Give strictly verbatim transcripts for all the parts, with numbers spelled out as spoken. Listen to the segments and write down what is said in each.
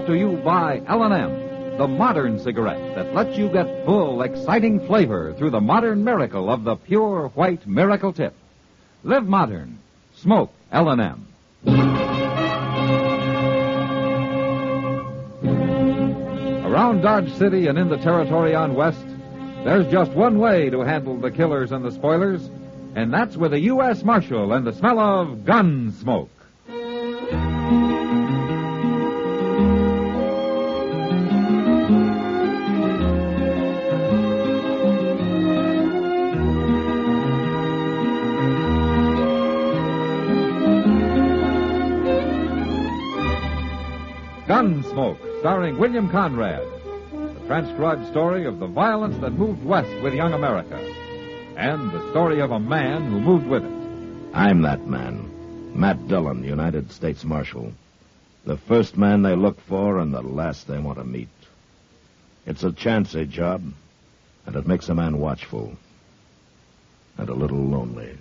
brought to you by L and M, the modern cigarette that lets you get full, exciting flavor through the modern miracle of the pure white Miracle Tip. Live modern. Smoke L and M. Around Dodge City and in the territory on West, there's just one way to handle the killers and the spoilers, and that's with a U S Marshal and the smell of gun smoke. Gunsmoke, starring William Conrad. The transcribed story of the violence that moved west with young America. And the story of a man who moved with it. I'm that man. Matt Dillon, United States Marshal. The first man they look for and the last they want to meet. It's a chancy job, and it makes a man watchful. And a little lonely.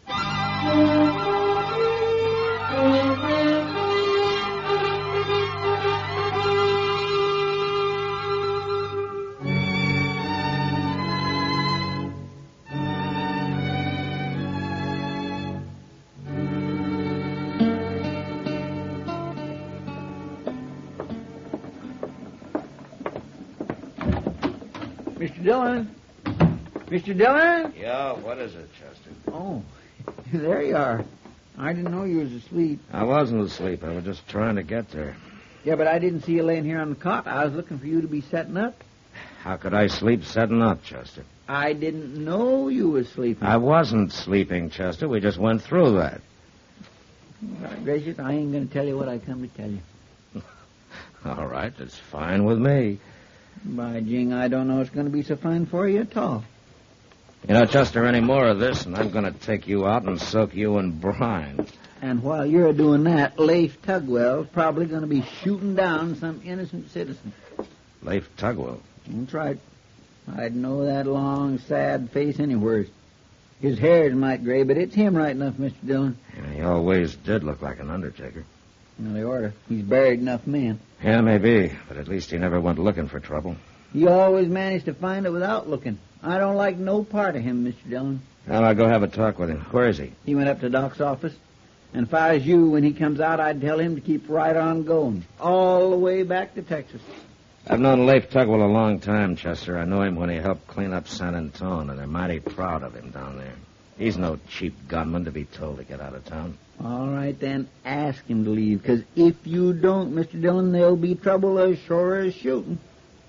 Mister Dillon? Mister Dillon? Yeah, what is it, Chester? Oh, there you are. I didn't know you was asleep. I wasn't asleep. I was just trying to get there. Yeah, but I didn't see you laying here on the cot. I was looking for you to be setting up. How could I sleep setting up, Chester? I didn't know you was sleeping. I wasn't sleeping, Chester. We just went through that. God gracious, I ain't going to tell you what I come to tell you. All right, that's fine with me. By jing, I don't know it's going to be so fine for you at all. You know, Chester, any more of this, and I'm going to take you out and soak you in brine. And while you're doing that, Leif Tugwell's probably going to be shooting down some innocent citizen. Leif Tugwell? That's right. I'd know that long, sad face anywhere. His hair's might gray, but it's him right enough, Mister Dillon. Yeah, he always did look like an undertaker. Well, they order. He's buried enough men. Yeah, maybe, but at least he never went looking for trouble. He always managed to find it without looking. I don't like no part of him, Mister Dillon. Well, I'll go have a talk with him. Where is he? He went up to Doc's office. And if I was you, when he comes out, I'd tell him to keep right on going. All the way back to Texas. I've known Leif Tugwell a long time, Chester. I know him when he helped clean up San Antone, and they're mighty proud of him down there. He's no cheap gunman to be told to get out of town. All right, then, ask him to leave, because if you don't, Mister Dillon, there'll be trouble as sure as shooting.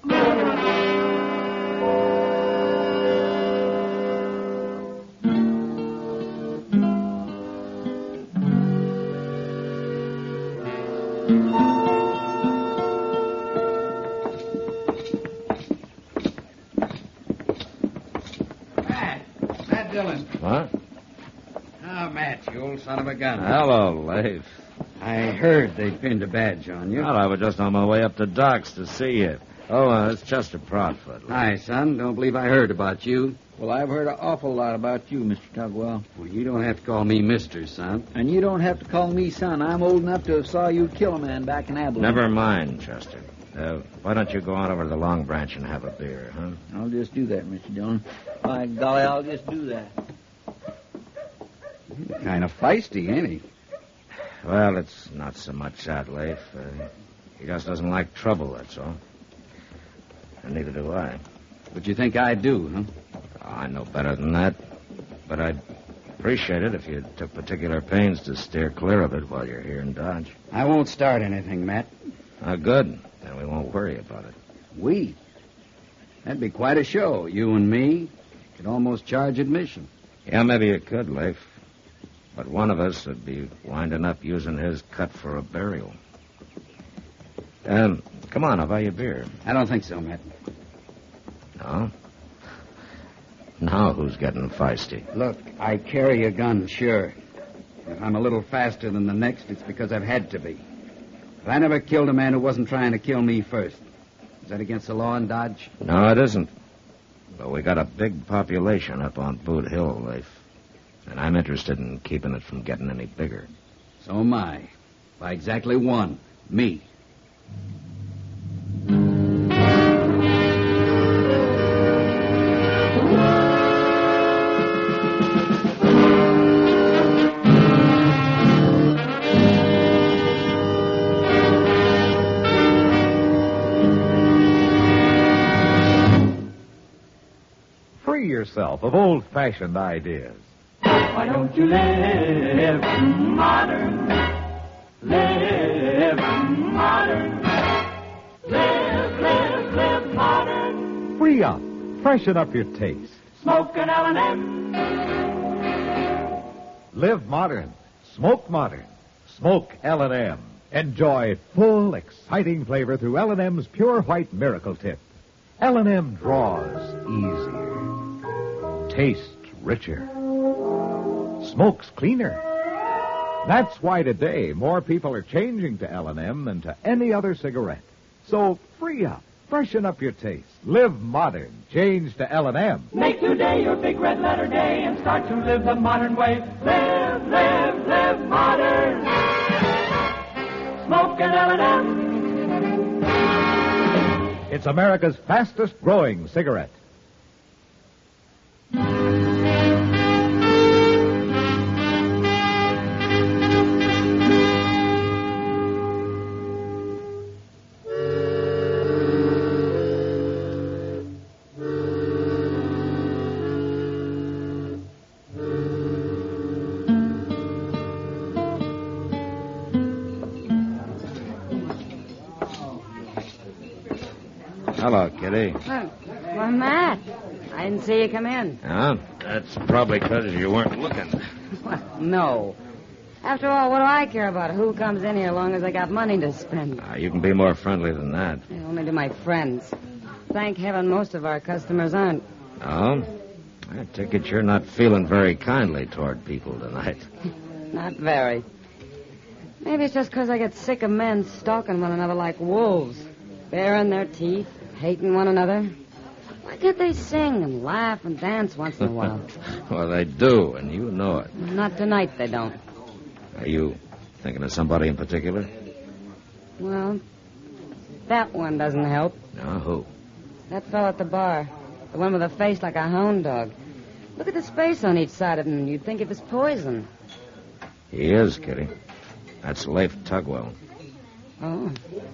Matt. Matt Dillon. What? Oh, Matt, you old son of a gun. Hello, Leif. I heard they pinned a badge on you. Well, I was just on my way up to Doc's to see you. Oh, uh, it's Chester Proudfoot. Hi, son. Don't believe I heard about you. Well, I've heard an awful lot about you, Mister Tugwell. Well, you don't have to call me mister, son. And you don't have to call me son. I'm old enough to have saw you kill a man back in Abilene. Never mind, Chester. Uh, why don't you go on over to the Long Branch and have a beer, huh? I'll just do that, Mister Dillon. By golly, I'll just do that. Kind of feisty, ain't he? Well, it's not so much that, Leif. Uh, he just doesn't like trouble, that's all. And neither do I. But you think I do, huh? Oh, I know better than that. But I'd appreciate it if you took particular pains to steer clear of it while you're here in Dodge. I won't start anything, Matt. Oh, good. Then we won't worry about it. We? That'd be quite a show. You and me could almost charge admission. Yeah, maybe you could, Leif. But one of us would be winding up using his cut for a burial. Um, come on, I'll buy you a beer. I don't think so, Matt. No? Now who's getting feisty? Look, I carry a gun, sure. If I'm a little faster than the next, it's because I've had to be. But I never killed a man who wasn't trying to kill me first. Is that against the law in Dodge? No, it isn't. But we got a big population up on Boot Hill, Leif. And I'm interested in keeping it from getting any bigger. So am I. By exactly one. Me. yourself of old-fashioned ideas. Why don't you live modern? Live modern. Live, live, live modern. Free up. Freshen up your taste. Smoke an L and M. Live modern. Smoke modern. Smoke L and M. Enjoy full, exciting flavor through L and M's Pure White Miracle Tip. L and M draws easier. Tastes richer. Smokes cleaner. That's why today more people are changing to L and M than to any other cigarette. So free up. Freshen up your taste. Live modern. Change to L and M. Make today your big red letter day and start to live the modern way. Live, live, live modern. Smoke an L and M. It's America's fastest growing cigarette. Hello, Kitty. Well, well, Matt, I didn't see you come in. Yeah, that's probably because you weren't looking. Well, no. After all, what do I care about who comes in here as long as I got money to spend? Uh, you can be more friendly than that. Yeah, only to my friends. Thank heaven most of our customers aren't. Oh? I take it you're not feeling very kindly toward people tonight. Not very. Maybe it's just because I get sick of men stalking one another like wolves, baring their teeth, hating one another. Why can't they sing and laugh and dance once in a while? Well, they do, and you know it. Not tonight, they don't. Are you thinking of somebody in particular? Well, that one doesn't help. No, who? That fellow at the bar. The one with a face like a hound dog. Look at the space on each side of him, and you'd think it was poison. He is, Kitty. That's Leif Tugwell. Oh.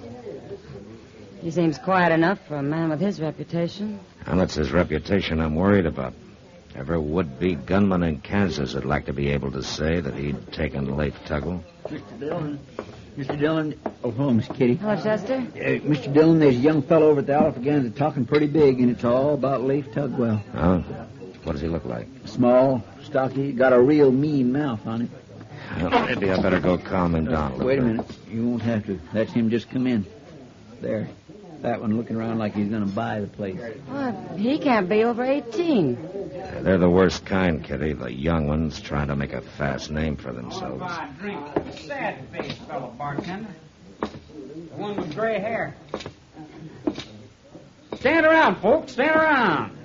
He seems quiet enough for a man with his reputation. And it's his reputation I'm worried about. Every would-be gunman in Kansas would like to be able to say that he'd taken Leif Tugwell. Mister Dillon. Mister Dillon. Oh, hello, Miss Kitty. Hello, Chester. Uh, Mister Dillon, there's a young fellow over at the Alpha talking pretty big, and it's all about Leif Tugwell. Oh? What does he look like? Small, stocky, got a real mean mouth on him. Well, maybe I better go calm him down a little Wait a bit. minute. You won't have to. That's him just come in. There. That one looking around like he's going to buy the place. Well, he can't be over eighteen. They're the worst kind, Kitty. The young ones trying to make a fast name for themselves. Oh, drink. Sad-faced fellow, bartender. The one with gray hair. Stand around, folks. Stand around.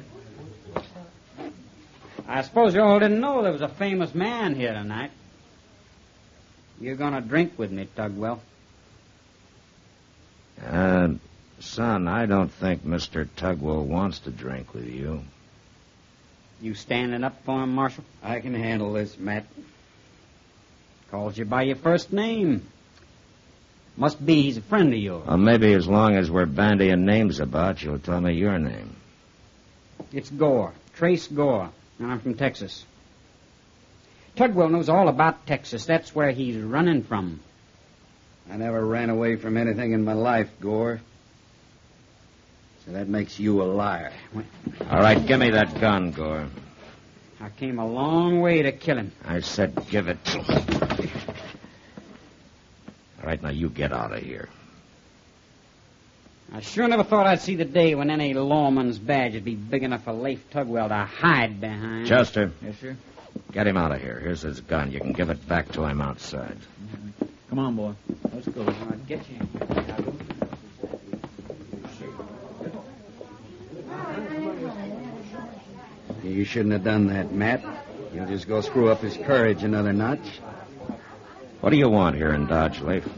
I suppose you all didn't know there was a famous man here tonight. You're going to drink with me, Tugwell. Uh, son, I don't think Mister Tugwell wants to drink with you. You standing up for him, Marshal? I can handle this, Matt. Calls you by your first name. Must be he's a friend of yours. Well, maybe as long as we're bandying names about, you'll tell me your name. It's Gore. Trace Gore. I'm from Texas. Tugwell knows all about Texas. That's where he's running from. I never ran away from anything in my life, Gore. So that makes you a liar. All right, give me that gun, Gore. I came a long way to kill him. I said give it to him. All right, now you get out of here. I sure never thought I'd see the day when any lawman's badge would be big enough for Leif Tugwell to hide behind. Chester. Yes, sir? Get him out of here. Here's his gun. You can give it back to him outside. Come on, boy. Let's go. I'll get you. You shouldn't have done that, Matt. You'll just go screw up his courage another notch. What do you want here in Dodge, Leif?